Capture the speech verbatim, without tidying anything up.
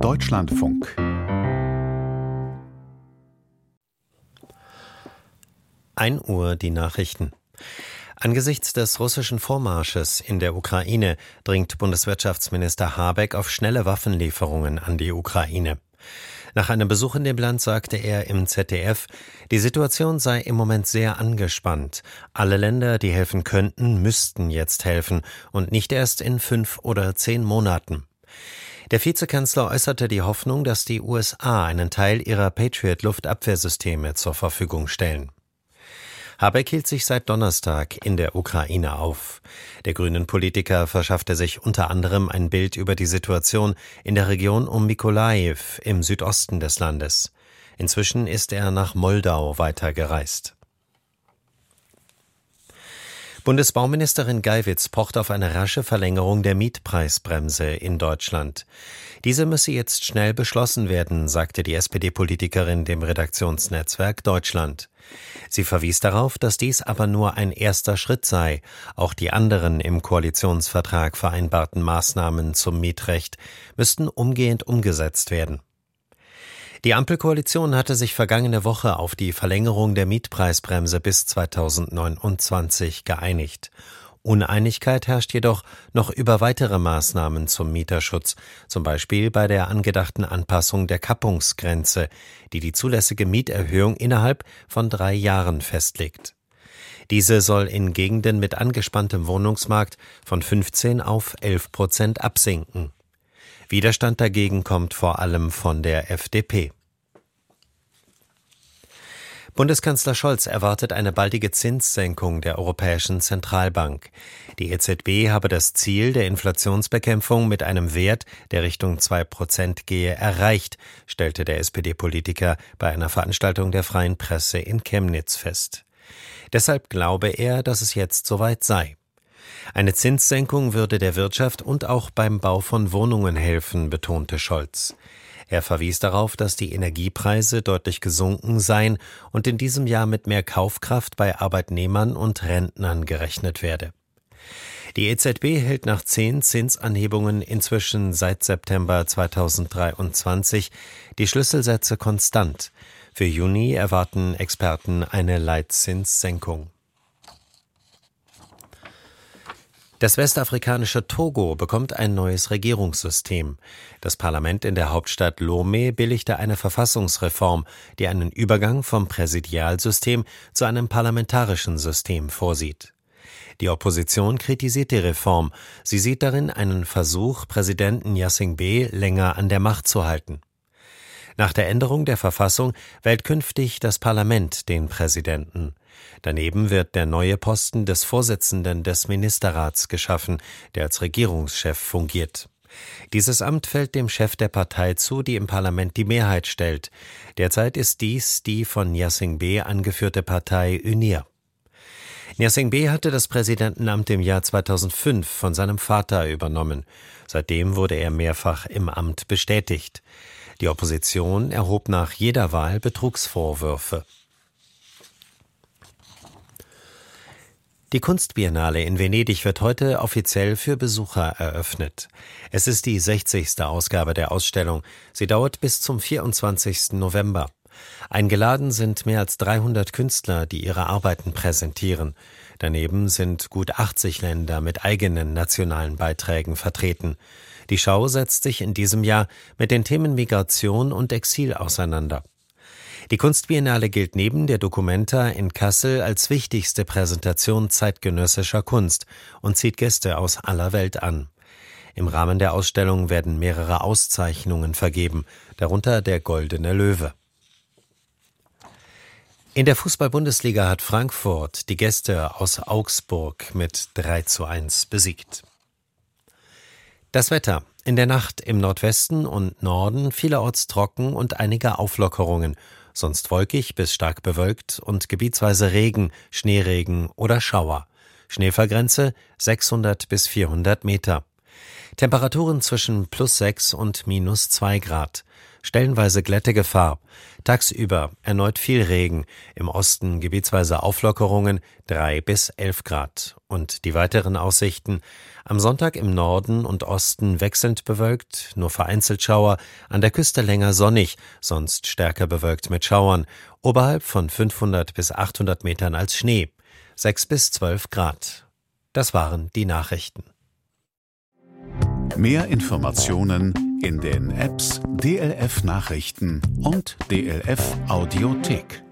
Deutschlandfunk. ein Uhr die Nachrichten. Angesichts des russischen Vormarsches in der Ukraine dringt Bundeswirtschaftsminister Habeck auf schnelle Waffenlieferungen an die Ukraine. Nach einem Besuch in dem Land sagte er im Z D F, die Situation sei im Moment sehr angespannt. Alle Länder, die helfen könnten, müssten jetzt helfen und nicht erst in fünf oder zehn Monaten. Der Vizekanzler äußerte die Hoffnung, dass die U S A einen Teil ihrer Patriot-Luftabwehrsysteme zur Verfügung stellen. Habeck hielt sich seit Donnerstag in der Ukraine auf. Der grünen Politiker verschaffte sich unter anderem ein Bild über die Situation in der Region um Mykolajiw im Südosten des Landes. Inzwischen ist er nach Moldau weitergereist. Bundesbauministerin Geiwitz pocht auf eine rasche Verlängerung der Mietpreisbremse in Deutschland. Diese müsse jetzt schnell beschlossen werden, sagte die S P D-Politikerin dem Redaktionsnetzwerk Deutschland. Sie verwies darauf, dass dies aber nur ein erster Schritt sei. Auch die anderen im Koalitionsvertrag vereinbarten Maßnahmen zum Mietrecht müssten umgehend umgesetzt werden. Die Ampelkoalition hatte sich vergangene Woche auf die Verlängerung der Mietpreisbremse bis zweitausendneunundzwanzig geeinigt. Uneinigkeit herrscht jedoch noch über weitere Maßnahmen zum Mieterschutz, zum Beispiel bei der angedachten Anpassung der Kappungsgrenze, die die zulässige Mieterhöhung innerhalb von drei Jahren festlegt. Diese soll in Gegenden mit angespanntem Wohnungsmarkt von fünfzehn auf elf Prozent absinken. Widerstand dagegen kommt vor allem von der F D P. Bundeskanzler Scholz erwartet eine baldige Zinssenkung der Europäischen Zentralbank. Die E Z B habe das Ziel der Inflationsbekämpfung mit einem Wert, der Richtung zwei Prozent gehe, erreicht, stellte der S P D-Politiker bei einer Veranstaltung der Freien Presse in Chemnitz fest. Deshalb glaube er, dass es jetzt soweit sei. Eine Zinssenkung würde der Wirtschaft und auch beim Bau von Wohnungen helfen, betonte Scholz. Er verwies darauf, dass die Energiepreise deutlich gesunken seien und in diesem Jahr mit mehr Kaufkraft bei Arbeitnehmern und Rentnern gerechnet werde. Die E Z B hält nach zehn Zinsanhebungen inzwischen seit September zweitausenddreiundzwanzig die Schlüsselsätze konstant. Für Juni erwarten Experten eine Leitzinssenkung. Das westafrikanische Togo bekommt ein neues Regierungssystem. Das Parlament in der Hauptstadt Lomé billigte eine Verfassungsreform, die einen Übergang vom Präsidialsystem zu einem parlamentarischen System vorsieht. Die Opposition kritisiert die Reform. Sie sieht darin einen Versuch, Präsident Gnassingbé länger an der Macht zu halten. Nach der Änderung der Verfassung wählt künftig das Parlament den Präsidenten. Daneben wird der neue Posten des Vorsitzenden des Ministerrats geschaffen, der als Regierungschef fungiert. Dieses Amt fällt dem Chef der Partei zu, die im Parlament die Mehrheit stellt. Derzeit ist dies die von Gnassingbé angeführte Partei UNIR. Gnassingbé hatte das Präsidentenamt im Jahr zweitausendfünf von seinem Vater übernommen. Seitdem wurde er mehrfach im Amt bestätigt. Die Opposition erhob nach jeder Wahl Betrugsvorwürfe. Die Kunstbiennale in Venedig wird heute offiziell für Besucher eröffnet. Es ist die sechzigste Ausgabe der Ausstellung. Sie dauert bis zum vierundzwanzigsten November. Eingeladen sind mehr als dreihundert Künstler, die ihre Arbeiten präsentieren. Daneben sind gut achtzig Länder mit eigenen nationalen Beiträgen vertreten. Die Schau setzt sich in diesem Jahr mit den Themen Migration und Exil auseinander. Die Kunstbiennale gilt neben der Documenta in Kassel als wichtigste Präsentation zeitgenössischer Kunst und zieht Gäste aus aller Welt an. Im Rahmen der Ausstellung werden mehrere Auszeichnungen vergeben, darunter der Goldene Löwe. In der Fußball-Bundesliga hat Frankfurt die Gäste aus Augsburg mit drei zu eins besiegt. Das Wetter. In der Nacht im Nordwesten und Norden vielerorts trocken und einige Auflockerungen. Sonst wolkig bis stark bewölkt und gebietsweise Regen, Schneeregen oder Schauer. Schneefallgrenze sechshundert bis vierhundert Meter. Temperaturen zwischen plus sechs und minus zwei Grad. Stellenweise Glättegefahr. Tagsüber erneut viel Regen. Im Osten gebietsweise Auflockerungen, drei bis elf Grad. Und die weiteren Aussichten: Am Sonntag im Norden und Osten wechselnd bewölkt, nur vereinzelt Schauer, an der Küste länger sonnig, sonst stärker bewölkt mit Schauern, oberhalb von fünfhundert bis achthundert Metern als Schnee, sechs bis zwölf Grad. Das waren die Nachrichten. Mehr Informationen in den Apps D L F Nachrichten und D L F Audiothek.